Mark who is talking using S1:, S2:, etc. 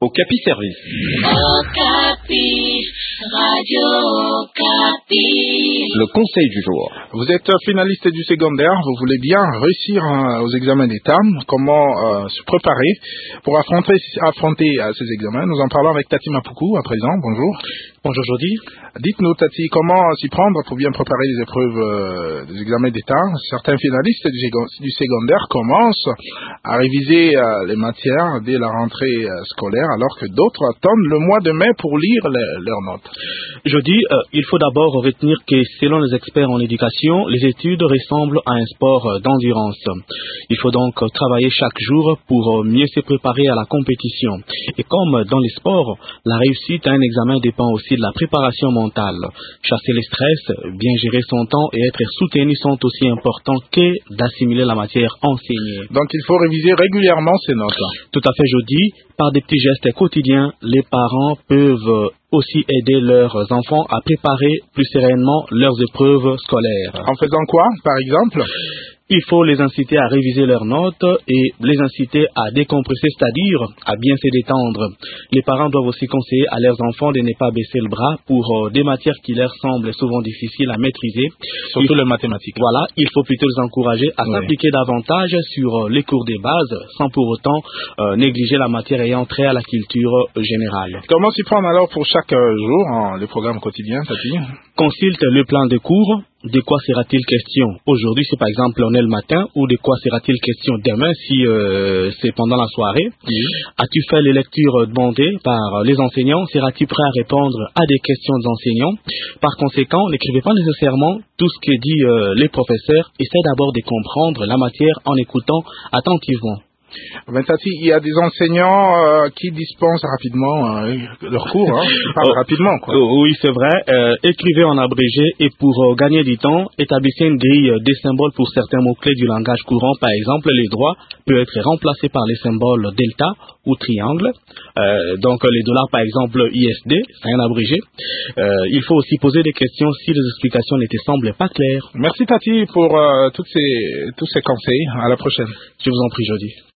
S1: Okapi Service.
S2: Okapi, Radio Okapi.
S1: Le conseil du jour.
S3: Vous êtes finaliste du secondaire, vous voulez bien réussir aux examens d'État. Comment se préparer pour affronter ces examens? Nous en parlons avec Tati Mapuku à présent. Bonjour.
S4: Bonjour Jody.
S3: Dites-nous Tati, comment s'y prendre pour bien préparer les épreuves des examens d'État? Certains finalistes du secondaire commencent à réviser les matières dès la rentrée scolaire, alors que d'autres attendent le mois de mai pour lire leurs notes.
S4: Jody, il faut d'abord retenir que selon les experts en éducation, les études ressemblent à un sport d'endurance. Il faut donc travailler chaque jour pour mieux se préparer à la compétition. Et comme dans les sports, la réussite à un examen dépend aussi de la préparation mentale. Chasser le stress, bien gérer son temps et être soutenu sont aussi importants que d'assimiler la matière enseignée.
S3: Donc il faut réviser régulièrement ces notes.
S4: Tout à fait, Jody. Par des petits gestes quotidiens, les parents peuvent aussi aider leurs enfants à préparer plus sereinement leurs épreuves scolaires.
S3: En faisant quoi, par exemple?
S4: Il faut les inciter à réviser leurs notes et les inciter à décompresser, c'est-à-dire à bien se détendre. Les parents doivent aussi conseiller à leurs enfants de ne pas baisser le bras pour des matières qui leur semblent souvent difficiles à maîtriser.
S3: Surtout les mathématiques.
S4: Voilà, il faut plutôt les encourager à s'appliquer davantage sur les cours des bases sans pour autant négliger la matière ayant trait à la culture générale.
S3: Comment s'y prendre alors pour chaque jour, les programmes quotidiens, Tati?
S4: Consulte le plan de cours. De quoi sera-t-il question aujourd'hui si par exemple on est le matin, ou de quoi sera-t-il question demain si c'est pendant la soirée? As-tu fait les lectures demandées par les enseignants? Seras-tu prêt à répondre à des questions des enseignants? Par conséquent, n'écrivez pas nécessairement tout ce que dit les professeurs. Essaie d'abord de comprendre la matière en écoutant attentivement.
S3: Tati, il y a des enseignants qui dispensent rapidement leurs cours, ils parlent rapidement, quoi.
S4: Oui, c'est vrai. Écrivez en abrégé et pour gagner du temps, établissez une grille des symboles pour certains mots-clés du langage courant. Par exemple, les droits peut être remplacé par les symboles delta ou triangle. Donc les dollars, par exemple, ISD, c'est un abrégé. Il faut aussi poser des questions si les explications ne te semblent pas claires.
S3: Merci Tati pour tous ces conseils. À la prochaine.
S4: Je vous en prie, Jody.